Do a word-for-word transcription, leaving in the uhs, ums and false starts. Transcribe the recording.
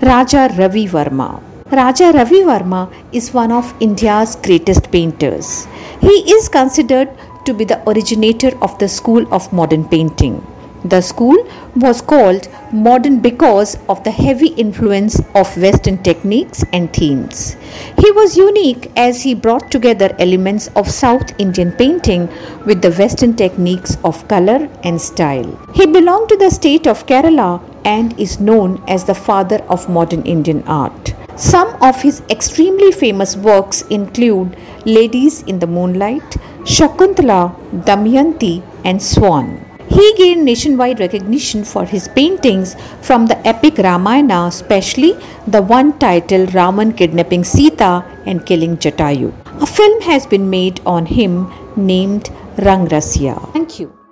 Raja Ravi Verma. Raja Ravi Verma is one of India's greatest painters. He is considered to be the originator of the school of modern painting. The school was called modern because of the heavy influence of Western techniques and themes. He was unique as he brought together elements of South Indian painting with the Western techniques of color and style. He belonged to the state of Kerala and is known as the father of modern Indian art. Some of his extremely famous works include Ladies in the Moonlight, Shakuntala, Damayanti, and Swan. He gained nationwide recognition for his paintings from the epic Ramayana, especially the one titled Raman kidnapping Sita and killing Jatayu. A film has been made on him named Rang Rasiya. Thank you.